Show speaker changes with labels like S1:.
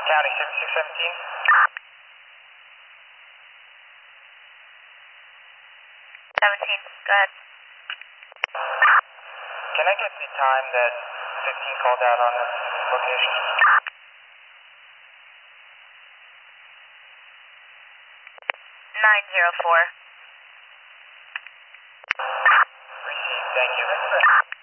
S1: County 7617.
S2: Go ahead.
S1: Can I get the time that 15 called out on this location?
S2: 904.
S1: Received, thank you.